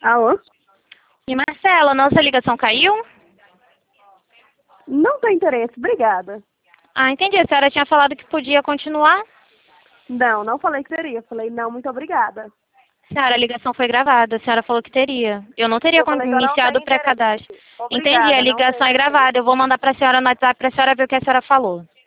Alô? E Marcela, nossa ligação caiu? Não tem interesse, obrigada. Ah, entendi. A senhora tinha falado que podia continuar? Não, não falei que teria. Falei, não, muito obrigada. Senhora, a ligação foi gravada. A senhora falou que teria. Eu não teria Eu falei que eu não iniciado tenho o pré-cadastro. interesse. Entendi, a Obrigada, não ligação tenho é interesse. gravada. Eu vou mandar para a senhora no WhatsApp para a senhora ver o que a senhora falou.